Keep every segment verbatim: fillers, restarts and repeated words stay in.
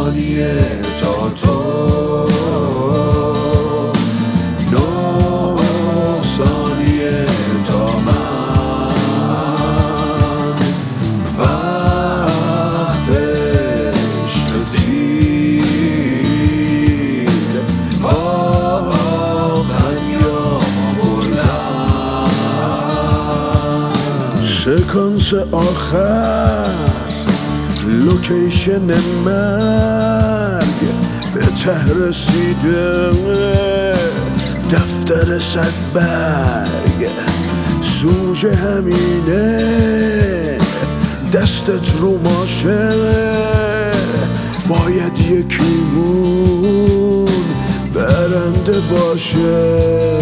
ثانیه تا تو، نه ثانیه تا من. وقتش رسید، باختن یا بردن. سکانس آخر، لوکیشن مرگ به ته رسیده، دفتر صد برگ سوژه همینه، دستت رو ماشه، باید یکیمون برنده باشه.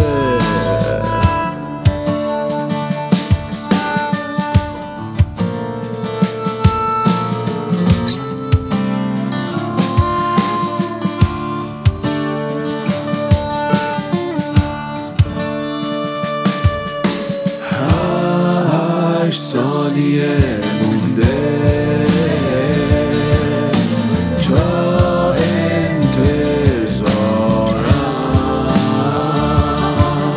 هشت ثانیه مونده تا انتظارم،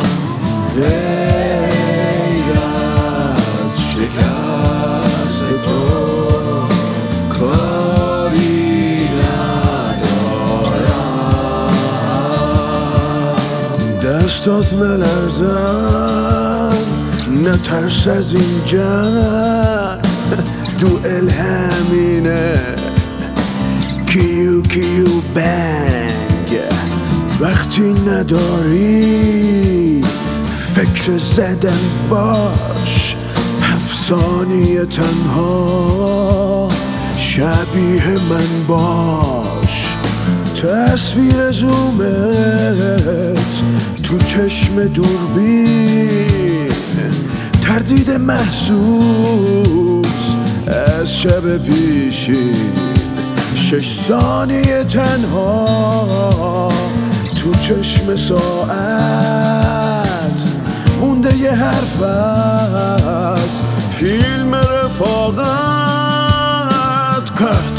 غیر از شکست تو کاری ندارم. دستات نلرزن، نترس از این جنگ، دوئل همینه، کیو کیو بنگ. وقتی نداری فکر زدن باش، هفت ثانیه تنها شبیه من باش. تصویر زومت تو چشم دوربین، تردید محسوس از شب پیشین. شش ثانیه تنها تو چشم ساعت، مونده یه حرف از فیلم رفاقت. کت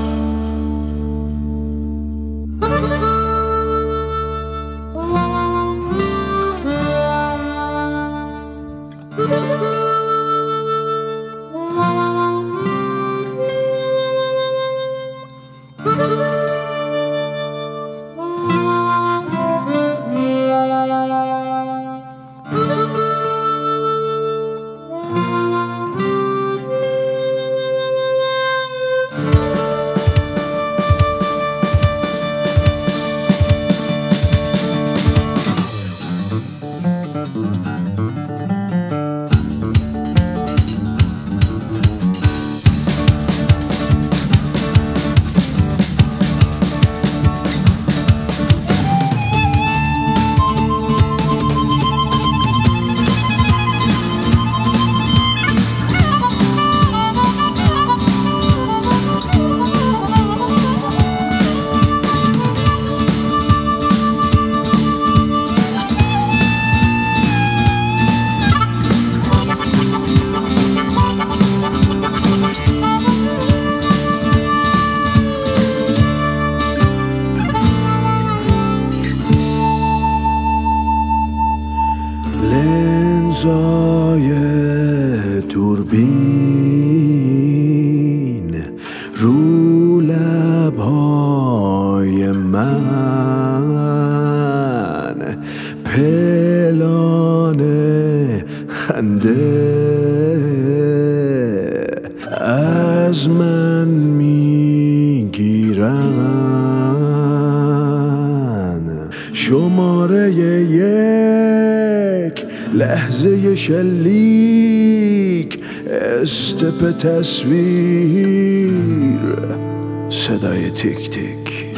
لنزای دوربین رو لبهای من، پلان خنده از من میگیرن. شماره یک، لحظه شلیک، استپ تصویر، صدای تیک تیک.